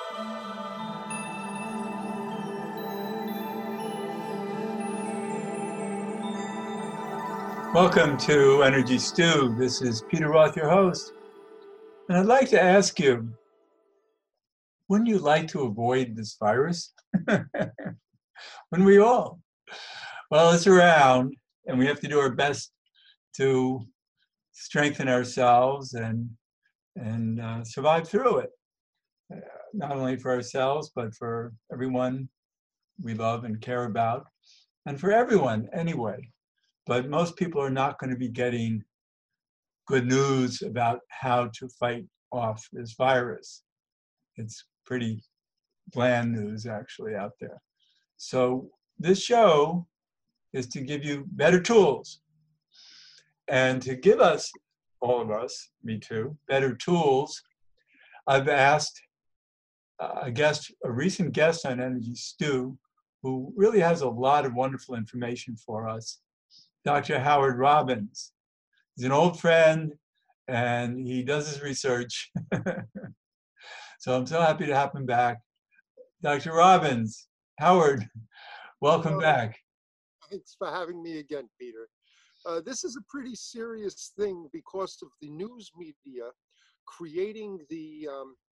Welcome to Energy Stew. This is Peter Roth, your host. And I'd like to ask you, wouldn't you like to avoid this virus? Wouldn't we all? Well, it's around, and we have to do our best to strengthen ourselves and survive through it. Not only for ourselves, but for everyone we love and care about, and for everyone anyway. But most people are not going to be getting good news about how to fight off this virus. It's pretty bland news actually out there. So this show is to give you better tools and to give us, all of us, me too, better tools. I've asked a recent guest on Energy Stew, who really has a lot of wonderful information for us, Dr. Howard Robbins. He's an old friend and he does his research. So I'm so happy to have him back. Dr. Robbins, Howard, welcome back. Thanks for having me again, Peter. This is a pretty serious thing because of the news media creating the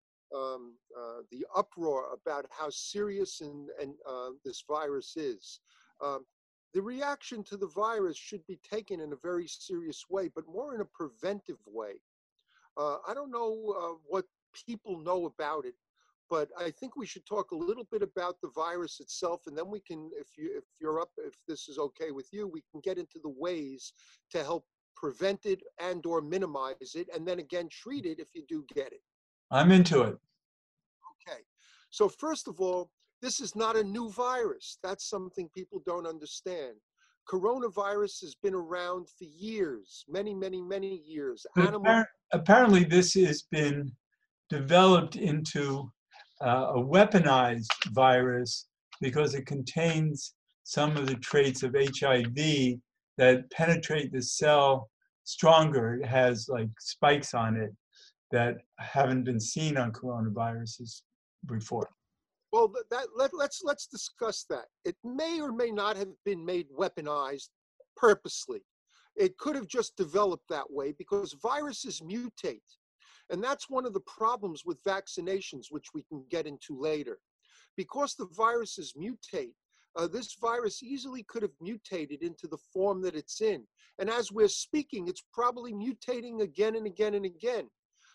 uproar about how serious and this virus is. The reaction to the virus should be taken in a very serious way, but more in a preventive way. I don't know what people know about it, but I think we should talk a little bit about the virus itself, and then we can, if this is okay with you, we can get into the ways to help prevent it and or minimize it, and then again treat it if you do get it. I'm into it. Okay, so first of all, this is not a new virus. That's something people don't understand. Coronavirus has been around for years, many, many, many years. Apparently this has been developed into a weaponized virus because it contains some of the traits of HIV that penetrate the cell stronger. It has like spikes on it that haven't been seen on coronaviruses before. Well, let's discuss that. It may or may not have been made weaponized purposely. It could have just developed that way because viruses mutate. And that's one of the problems with vaccinations, which we can get into later. Because the viruses mutate, this virus easily could have mutated into the form that it's in. And as we're speaking, it's probably mutating again and again and again.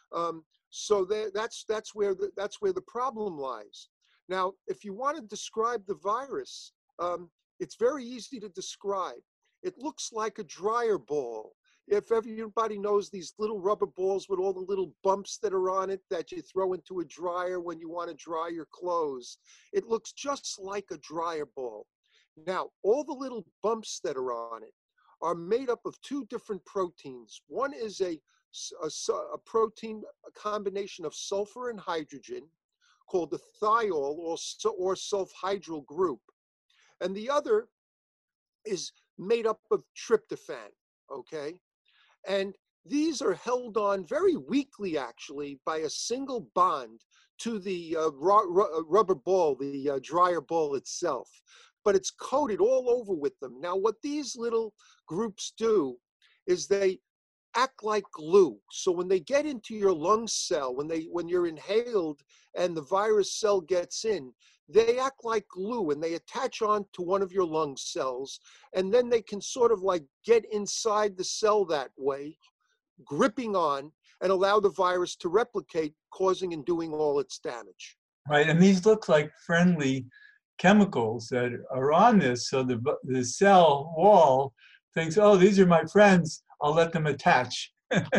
So that's where the problem lies. Now, if you want to describe the virus, it's very easy to describe. It looks like a dryer ball. If everybody knows these little rubber balls with all the little bumps that are on it that you throw into a dryer when you want to dry your clothes, it looks just like a dryer ball. Now, all the little bumps that are on it are made up of two different proteins. One is a protein, a combination of sulfur and hydrogen, called the thiol or sulfhydryl group. And the other is made up of tryptophan, okay? And these are held on very weakly, actually, by a single bond to the rubber ball, the dryer ball itself. But it's coated all over with them. Now, what these little groups do is they act like glue. So when they get into your lung cell, when you're inhaled and the virus cell gets in, they act like glue and they attach on to one of your lung cells, and then they can sort of like get inside the cell that way, gripping on, and allow the virus to replicate, causing and doing all its damage. Right, and these look like friendly chemicals that are on this, so the cell wall thinks, oh, these are my friends, I'll let them attach.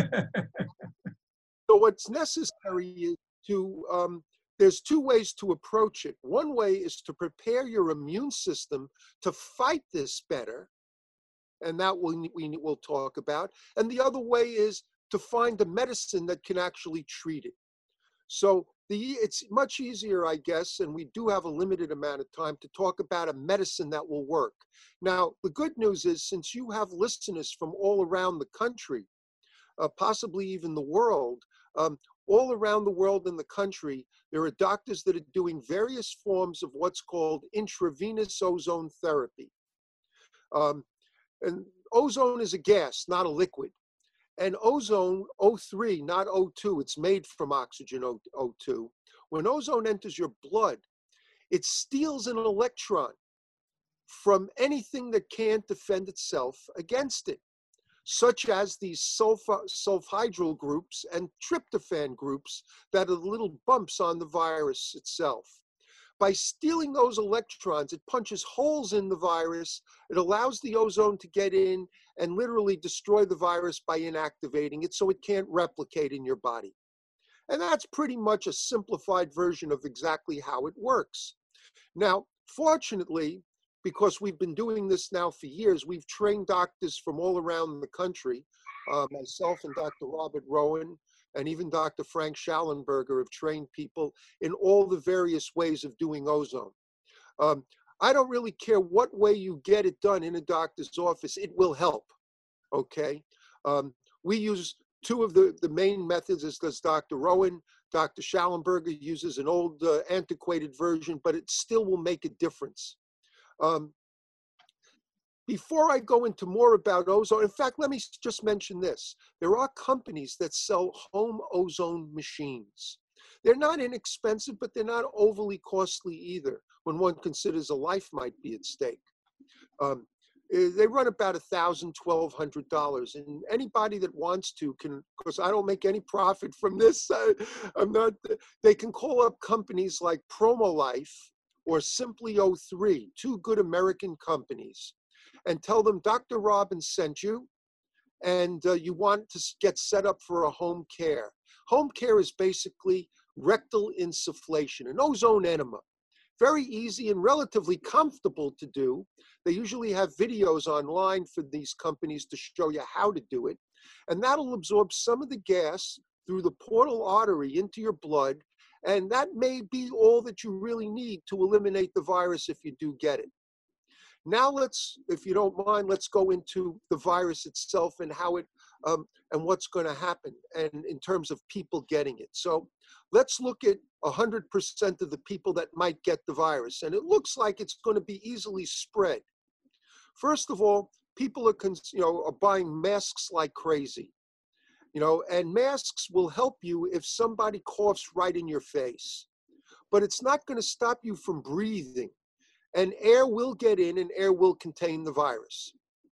So what's necessary is to, there's two ways to approach it. One way is to prepare your immune system to fight this better, and that we'll talk about. And the other way is to find a medicine that can actually treat it. So it's much easier, I guess, and we do have a limited amount of time to talk about a medicine that will work. Now, the good news is, since you have listeners from all around the country, possibly even the world, all around the world in the country, there are doctors that are doing various forms of what's called intravenous ozone therapy. Um, and ozone is a gas, not a liquid. And ozone, O3, not O2, it's made from oxygen, O2. When ozone enters your blood, it steals an electron from anything that can't defend itself against it, such as these sulfhydryl groups and tryptophan groups that are the little bumps on the virus itself. By stealing those electrons, it punches holes in the virus. It allows the ozone to get in and literally destroy the virus by inactivating it so it can't replicate in your body. And that's pretty much a simplified version of exactly how it works. Now, fortunately, because we've been doing this now for years, we've trained doctors from all around the country. Myself and Dr. Robert Rowan and even Dr. Frank Schallenberger have trained people in all the various ways of doing ozone. I don't really care what way you get it done in a doctor's office, it will help, okay? We use two of the main methods, as does Dr. Rowan. Dr. Schallenberger uses an old antiquated version, but it still will make a difference. Before I go into more about ozone, in fact, let me just mention this. There are companies that sell home ozone machines. They're not inexpensive, but they're not overly costly either when one considers a life might be at stake. They run about $1,000, $1,200, and anybody that wants to can, because I don't make any profit from this, they can call up companies like PromoLife or Simply O3, two good American companies, and tell them Dr. Robbins sent you and you want to get set up for a home care. Home care is basically rectal insufflation, an ozone enema. Very easy and relatively comfortable to do. They usually have videos online for these companies to show you how to do it. And that'll absorb some of the gas through the portal artery into your blood. And that may be all that you really need to eliminate the virus if you do get it. Now let's, if you don't mind, let's go into the virus itself and how it, and what's going to happen and in terms of people getting it. So let's look at 100% of the people that might get the virus. And it looks like it's going to be easily spread. First of all, people are buying masks like crazy. And masks will help you if somebody coughs right in your face. But it's not going to stop you from breathing. And air will get in and air will contain the virus.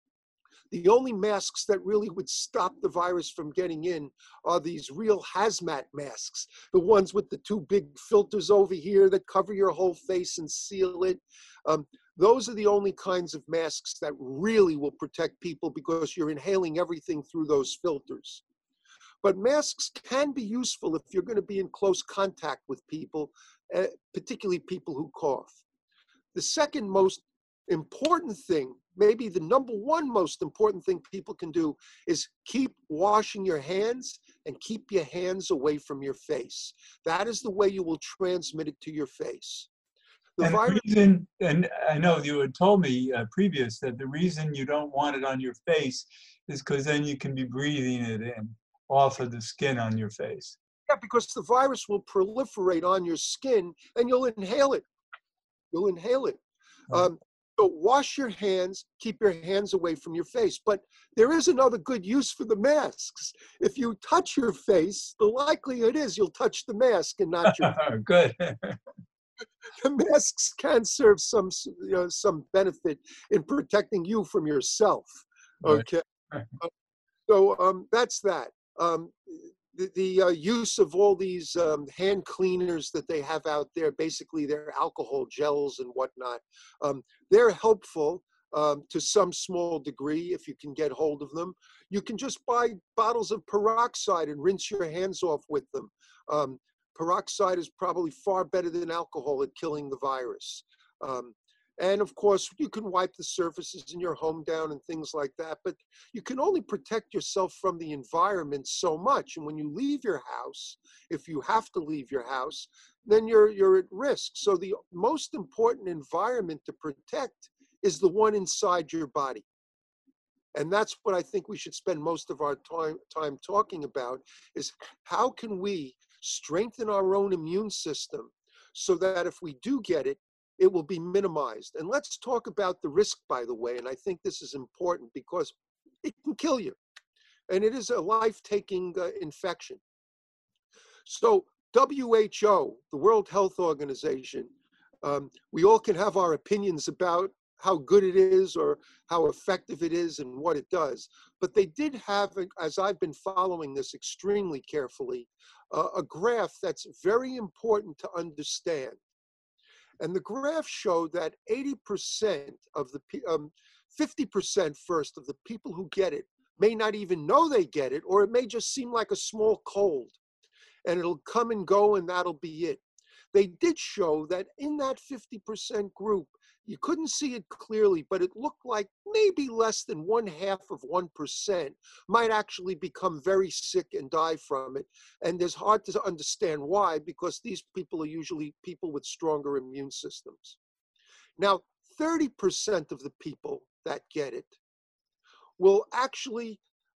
The only masks that really would stop the virus from getting in are these real hazmat masks, the ones with the two big filters over here that cover your whole face and seal it. Those are the only kinds of masks that really will protect people because you're inhaling everything through those filters. But masks can be useful if you're going to be in close contact with people, particularly people who cough. The second most important thing, maybe the number one most important thing people can do is keep washing your hands and keep your hands away from your face. That is the way you will transmit it to your face. And the reason, and I know you had told me previous that the reason you don't want it on your face is because then you can be breathing it in off of the skin on your face. Yeah, because the virus will proliferate on your skin and you'll inhale it. You'll inhale it. So wash your hands, keep your hands away from your face. But there is another good use for the masks. If you touch your face, the likelihood is you'll touch the mask and not your face. Good. The masks can serve some benefit in protecting you from yourself. Okay. So that's that. The use of all these hand cleaners that they have out there, basically they're alcohol gels and whatnot, they're helpful to some small degree if you can get hold of them. You can just buy bottles of peroxide and rinse your hands off with them. Peroxide is probably far better than alcohol at killing the virus. And of course, you can wipe the surfaces in your home down and things like that, but you can only protect yourself from the environment so much. And when you leave your house, if you have to leave your house, then you're at risk. So the most important environment to protect is the one inside your body. And that's what I think we should spend most of our time talking about, is how can we strengthen our own immune system so that if we do get it, it will be minimized. And let's talk about the risk, by the way. And I think this is important because it can kill you. And it is a life-taking infection. So WHO, the World Health Organization, we all can have our opinions about how good it is or how effective it is and what it does. But they did have, as I've been following this extremely carefully, a graph that's very important to understand. And the graph showed that 80% of the, 50% first of the people who get it may not even know they get it, or it may just seem like a small cold. And it'll come and go, and that'll be it. They did show that in that 50% group, you couldn't see it clearly, but it looked like maybe less than 0.5% might actually become very sick and die from it. And it's hard to understand why, because these people are usually people with stronger immune systems. Now, 30% of the people that get it will actually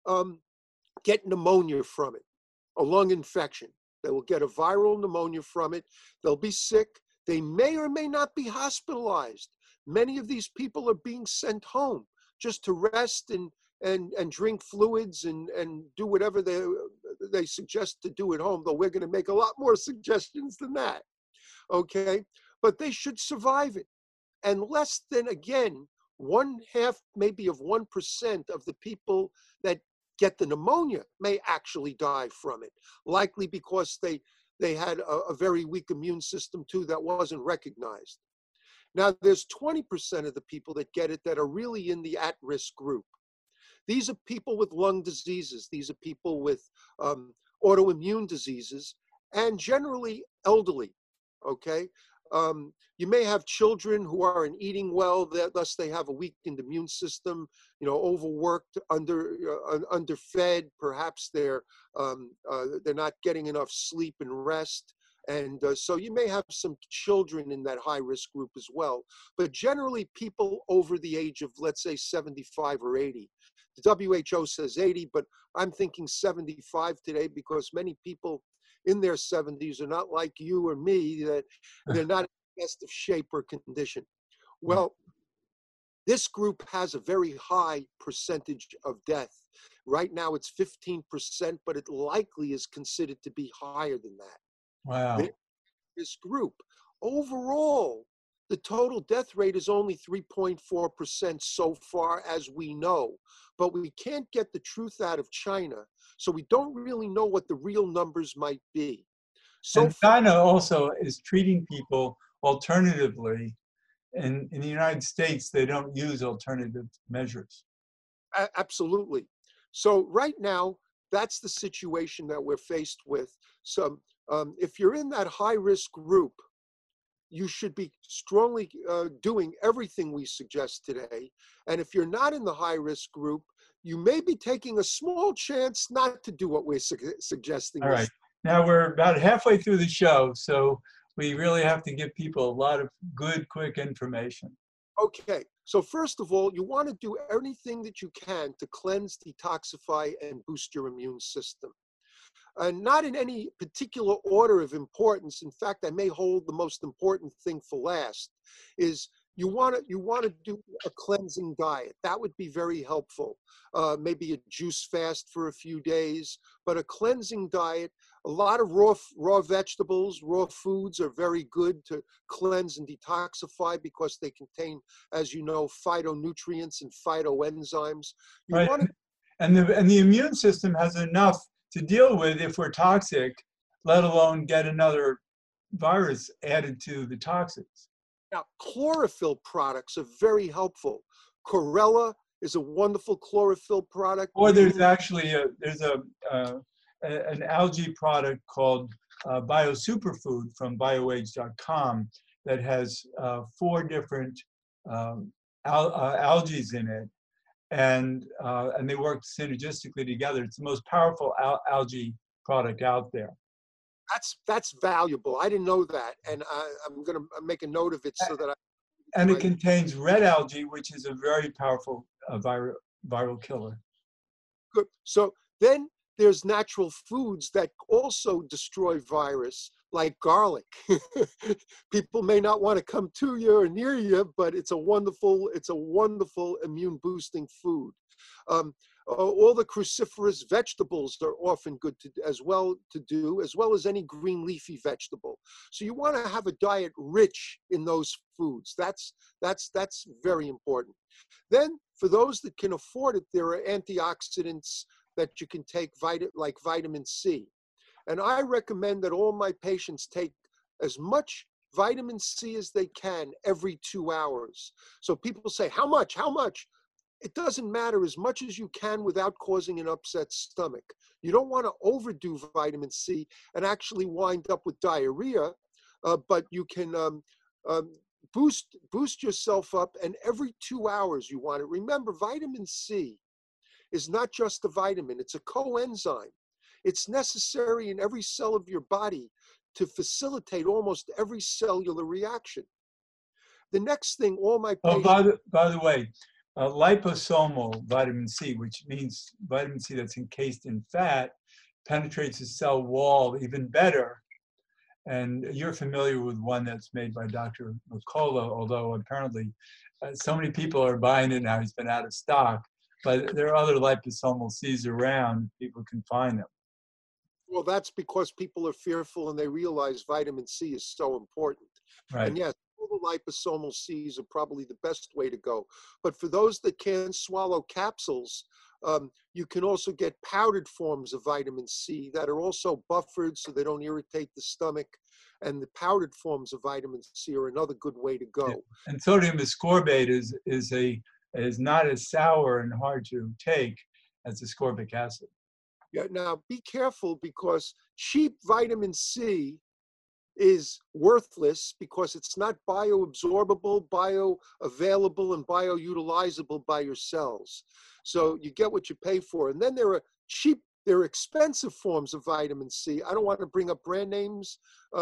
get pneumonia from it, a lung infection. They will get a viral pneumonia from it. They'll be sick. They may or may not be hospitalized. Many of these people are being sent home just to rest and drink fluids and do whatever they suggest to do at home, though we're going to make a lot more suggestions than that, okay? But they should survive it. And less than, again, 1/2 maybe of 1% of the people that get the pneumonia may actually die from it, likely because they had a very weak immune system too that wasn't recognized. Now, there's 20% of the people that get it that are really in the at-risk group. These are people with lung diseases. These are people with autoimmune diseases, and generally elderly, okay? You may have children who aren't eating well, thus they have a weakened immune system, overworked, underfed. Perhaps they're not getting enough sleep and rest. And so you may have some children in that high-risk group as well. But generally, people over the age of, let's say, 75 or 80. The WHO says 80, but I'm thinking 75 today because many people in their 70s are not like you or me, that they're not in the best of shape or condition. Well, this group has a very high percentage of death. Right now it's 15%, but it likely is considered to be higher than that. Wow. This group, overall, the total death rate is only 3.4% so far as we know, but we can't get the truth out of China, so we don't really know what the real numbers might be. So and China also is treating people alternatively. In the United States, they don't use alternative measures. Absolutely. So right now, that's the situation that we're faced with. So if you're in that high-risk group, you should be strongly doing everything we suggest today. And if you're not in the high-risk group, you may be taking a small chance not to do what we're suggesting. All right. Now we're about halfway through the show, so we really have to give people a lot of good, quick information. Okay. So first of all, you want to do anything that you can to cleanse, detoxify, and boost your immune system. Not in any particular order of importance. In fact, I may hold the most important thing for last, is you want to do a cleansing diet. That would be very helpful. Maybe a juice fast for a few days, but a cleansing diet. A lot of raw vegetables, raw foods are very good to cleanse and detoxify because they contain, as you know, phytonutrients and phytoenzymes. Right. And the immune system has enough to deal with if we're toxic, let alone get another virus added to the toxins. Now, chlorophyll products are very helpful. Chlorella is a wonderful chlorophyll product. Or there's actually an algae product called BioSuperfood from bioage.com that has 4 different algae in it, and they work synergistically together. It's the most powerful algae product out there. That's valuable. I didn't know that, and I'm going to make a note of it so that And it contains red algae, which is a very powerful viral killer. Good. So then there's natural foods that also destroy virus, like garlic. People may not want to come to you or near you, but it's a wonderful immune boosting food. Um, all the cruciferous vegetables are often good to as well as any green leafy vegetable. So you want to have a diet rich in those foods. That's very important. Then for those that can afford it, there are antioxidants that you can take, like vitamin C. And I recommend that all my patients take as much vitamin C as they can every 2 hours. So people say, how much? How much? It doesn't matter, as much as you can without causing an upset stomach. You don't want to overdo vitamin C and actually wind up with diarrhea, but you can boost yourself up, and every 2 hours you want it. Remember, vitamin C is not just a vitamin, it's a coenzyme. It's necessary in every cell of your body to facilitate almost every cellular reaction. The next thing all my Oh, patients... by the way, liposomal vitamin C, which means vitamin C that's encased in fat, penetrates the cell wall even better. And you're familiar with one that's made by Dr. McCullough, although apparently so many people are buying it now, he's been out of stock. But there are other liposomal Cs around, people can find them. Well, that's because people are fearful and they realize vitamin C is so important. Right. And yes, all the liposomal Cs are probably the best way to go. But for those that can't swallow capsules, you can also get powdered forms of vitamin C that are also buffered so they don't irritate the stomach. And the powdered forms of vitamin C are another good way to go. Yeah. And sodium ascorbate is not as sour and hard to take as ascorbic acid. Yeah, now be careful, because cheap vitamin C is worthless because it's not bioabsorbable, bioavailable, and bioutilizable by your cells. So you get what you pay for. And then there are expensive forms of vitamin C. I don't want to bring up brand names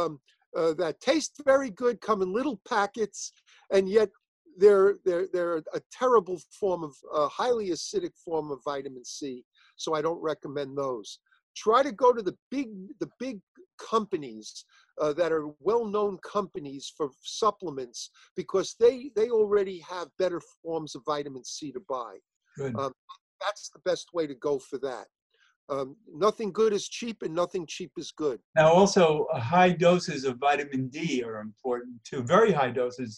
that taste very good, come in little packets, and yet they're a terrible form of highly acidic form of vitamin C. So I don't recommend those. Try to go to the big companies that are well-known companies for supplements, because they already have better forms of vitamin C to buy. Good. That's the best way to go for that. Nothing good is cheap, and nothing cheap is good. Now also high doses of vitamin D are important too, very high doses.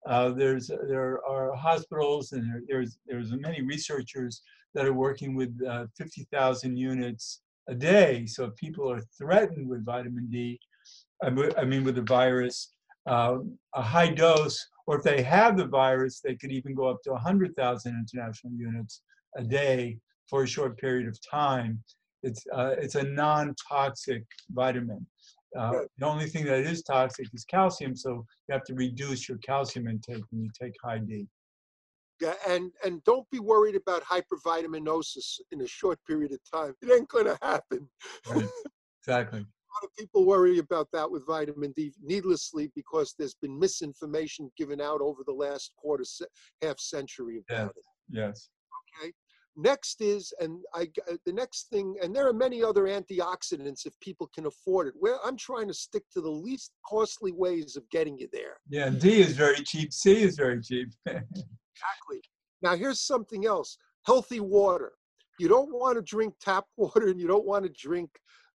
There are hospitals and there's many researchers that are working with 50,000 units a day. So if people are threatened with vitamin D, I mean with the virus, a high dose, or if they have the virus, they could even go up to 100,000 international units a day for a short period of time. It's a non-toxic vitamin. The only thing that is toxic is calcium, so you have to reduce your calcium intake when you take high D. Yeah, and don't be worried about hypervitaminosis in a short period of time. It ain't going to happen. Right. Exactly. A lot of people worry about that with vitamin D needlessly, because there's been misinformation given out over the last half century about it. Yes. Okay. Next is, the next thing, and there are many other antioxidants if people can afford it. Where I'm trying to stick to the least costly ways of getting you there. Yeah, D is very cheap. C is very cheap. Exactly. Now here's something else. Healthy water. You don't want to drink tap water, and you don't want to drink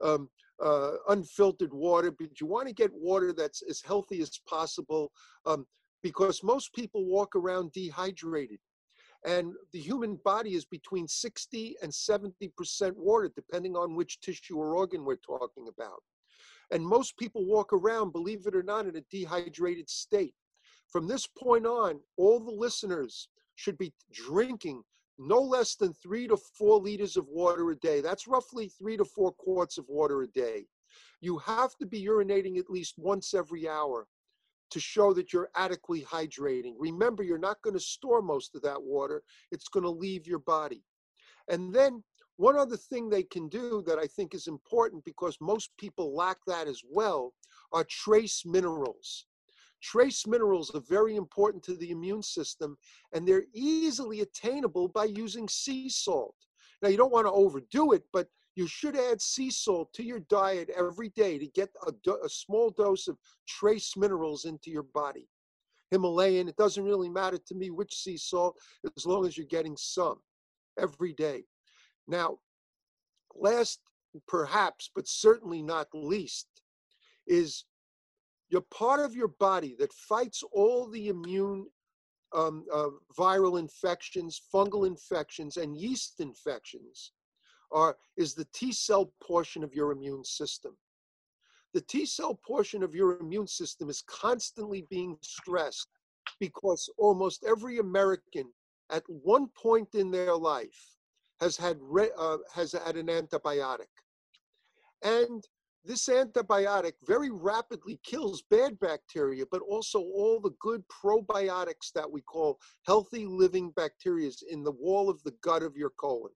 unfiltered water, but you want to get water that's as healthy as possible, because most people walk around dehydrated. And the human body is between 60 and 70% water, depending on which tissue or organ we're talking about. And most people walk around, believe it or not, in a dehydrated state. From this point on, all the listeners should be drinking no less than 3 to 4 liters of water a day. That's roughly 3 to 4 quarts of water a day. You have to be urinating at least once every hour to show that you're adequately hydrating. Remember, you're not going to store most of that water. It's going to leave your body. And then one other thing they can do that I think is important, because most people lack that as well, are trace minerals. Trace minerals are very important to the immune system, and they're easily attainable by using sea salt. Now, you don't want to overdo it, but you should add sea salt to your diet every day to get a small dose of trace minerals into your body. Himalayan, it doesn't really matter to me which sea salt, as long as you're getting some every day. Now, last, perhaps, but certainly not least, is your part of your body that fights all the immune viral infections, fungal infections, and yeast infections is the T cell portion of your immune system. The T cell portion of your immune system is constantly being stressed because almost every American at one point in their life has had an antibiotic. And this antibiotic very rapidly kills bad bacteria, but also all the good probiotics that we call healthy living bacteria in the wall of the gut of your colon.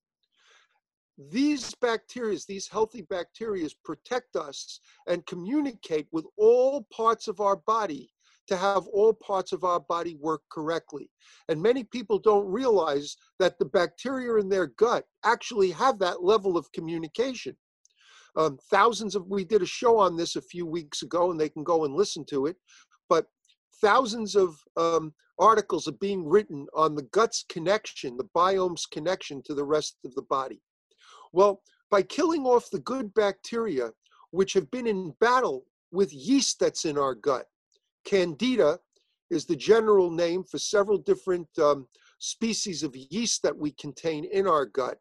These bacteria, these healthy bacteria, protect us and communicate with all parts of our body to have all parts of our body work correctly. And many people don't realize that the bacteria in their gut actually have that level of communication. We did a show on this a few weeks ago, and they can go and listen to it, but thousands of articles are being written on the gut's connection, the biome's connection to the rest of the body. Well, by killing off the good bacteria, which have been in battle with yeast that's in our gut, Candida is the general name for several different species of yeast that we contain in our gut.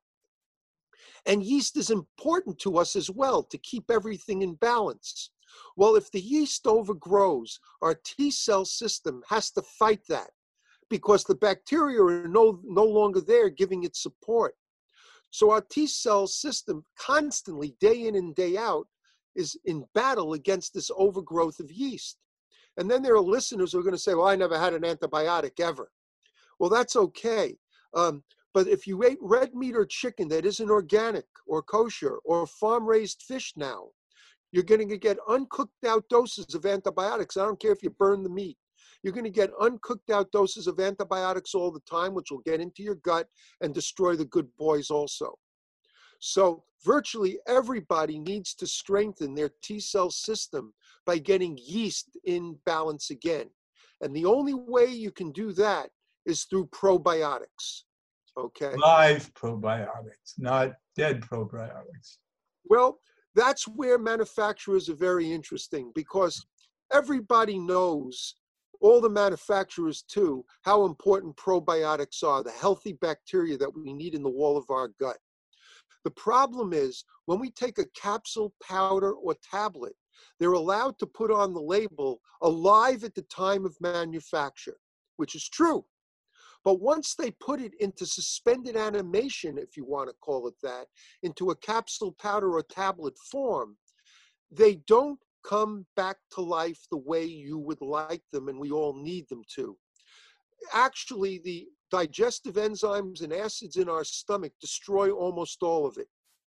And yeast is important to us as well to keep everything in balance. Well, if the yeast overgrows, our T cell system has to fight that because the bacteria are no longer there giving it support. So our T cell system constantly, day in and day out, is in battle against this overgrowth of yeast. And then there are listeners who are going to say, well, I never had an antibiotic ever. Well, that's okay. But if you ate red meat or chicken that isn't organic or kosher or farm-raised fish now, you're going to get uncooked out doses of antibiotics. I don't care if you burn the meat. You're going to get uncooked out doses of antibiotics all the time, which will get into your gut and destroy the good boys also. So virtually everybody needs to strengthen their T cell system by getting yeast in balance again. And the only way you can do that is through probiotics. Okay. Live probiotics, not dead probiotics. Well, that's where manufacturers are very interesting because everybody knows, all the manufacturers too, how important probiotics are, the healthy bacteria that we need in the wall of our gut. The problem is when we take a capsule, powder, or tablet, they're allowed to put on the label alive at the time of manufacture, which is true. But once they put it into suspended animation, if you want to call it that, into a capsule, powder, or tablet form, they don't come back to life the way you would like them and we all need them to. Actually, the digestive enzymes and acids in our stomach destroy almost all of it.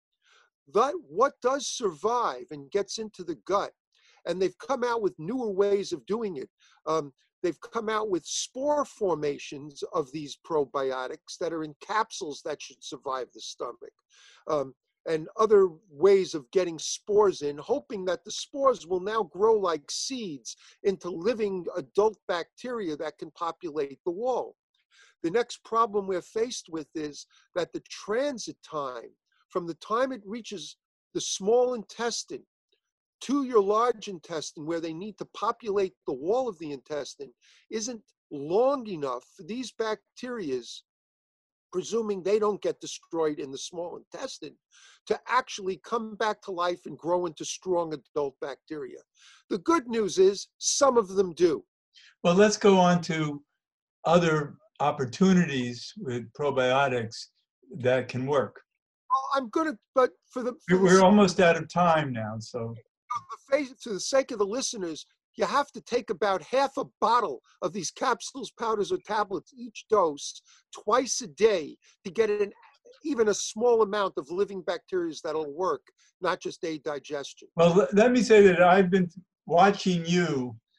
What does survive and gets into the gut, and they've come out with newer ways of doing it. They've come out with spore formations of these probiotics that are in capsules that should survive the stomach, and other ways of getting spores in, hoping that the spores will now grow like seeds into living adult bacteria that can populate the wall. The next problem we're faced with is that the transit time, from the time it reaches the small intestine to your large intestine, where they need to populate the wall of the intestine, isn't long enough for these bacteria, presuming they don't get destroyed in the small intestine, to actually come back to life and grow into strong adult bacteria. The good news is some of them do. Well, let's go on to other opportunities with probiotics that can work. But we're almost out of time now, so. To the sake of the listeners, you have to take about half a bottle of these capsules, powders, or tablets each dose twice a day to get even a small amount of living bacteria that'll work, not just aid digestion. Well, let me say that I've been watching you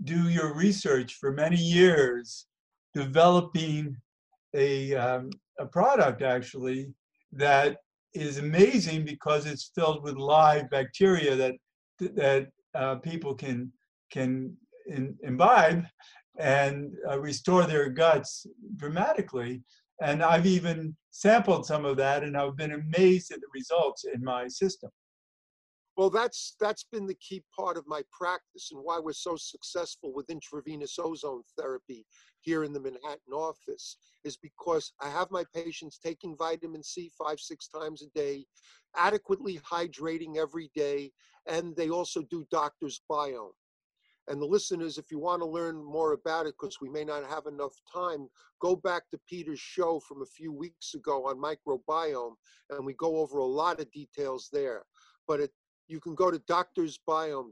do your research for many years, developing a product actually that is amazing because it's filled with live bacteria that people can imbibe and restore their guts dramatically. And I've even sampled some of that, and I've been amazed at the results in my system. Well, that's been the key part of my practice and why we're so successful with intravenous ozone therapy here in the Manhattan office, is because I have my patients taking vitamin C 5-6 times a day, adequately hydrating every day, and they also do doctor's biome. And the listeners, if you want to learn more about it, because we may not have enough time, go back to Peter's show from a few weeks ago on microbiome, and we go over a lot of details there. But you can go to Doctor's Biome,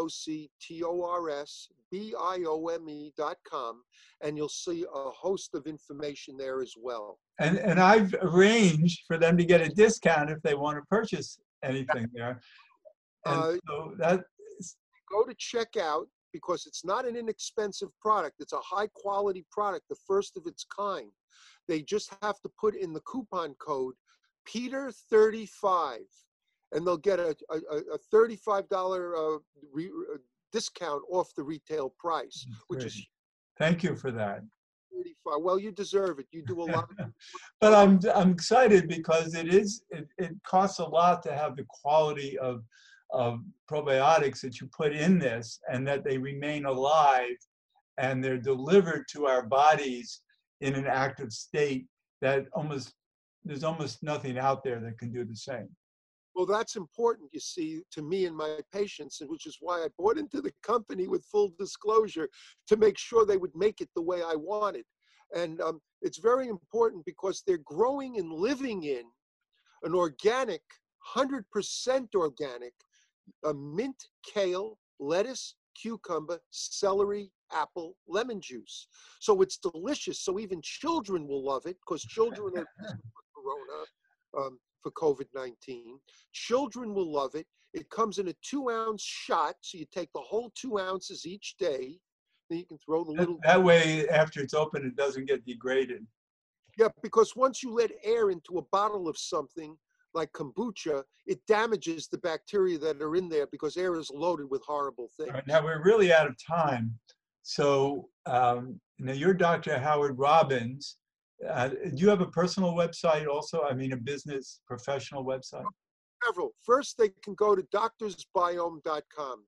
DoctorsBiome.com, and you'll see a host of information there as well. And I've arranged for them to get a discount if they want to purchase anything there. And so that go to checkout, because it's not an inexpensive product. It's a high quality product, the first of its kind. They just have to put in the coupon code Peter35, and they'll get a $35 discount off the retail price, which is. Thank you for that. 35. Well, you deserve it. You do a lot of But I'm excited because it costs a lot to have the quality of probiotics that you put in this, and that they remain alive and they're delivered to our bodies in an active state that there's almost nothing out there that can do the same. Well, that's important, you see, to me and my patients, and which is why I bought into the company with full disclosure, to make sure they would make it the way I wanted. And it's very important because they're growing and living in an organic, 100% organic, mint, kale, lettuce, cucumber, celery, apple, lemon juice. So it's delicious. So even children will love it, because children are corona, for COVID-19. Children will love it. It comes in a 2-ounce shot, so you take the whole 2 ounces each day. Then you can throw the little. That way, after it's open, it doesn't get degraded. Yeah, because once you let air into a bottle of something like kombucha, it damages the bacteria that are in there, because air is loaded with horrible things. Right, now we're really out of time. So now you're Dr. Howard Robbins. Do you have a personal website also? I mean, a business professional website? Several. First, they can go to doctorsbiome.com,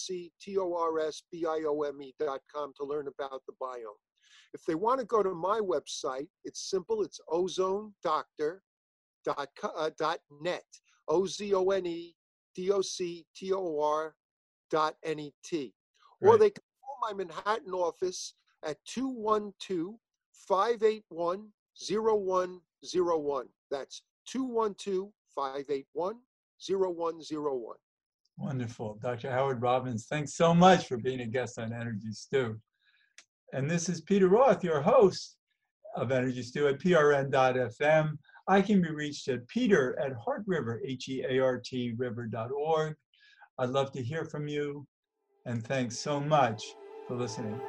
DoctorsBiome.com, to learn about the biome. If they want to go to my website, it's simple. It's ozonedoctor.net, OZONEDOCTOR.net. Or they can call my Manhattan office at 212-581-0101. That's 212-581-0101. Wonderful. Dr. Howard Robbins, thanks so much for being a guest on Energy Stew. And this is Peter Roth, your host of Energy Stew at prn.fm. I can be reached at peter@heartriver, HEART river.org. I'd love to hear from you, and thanks so much for listening.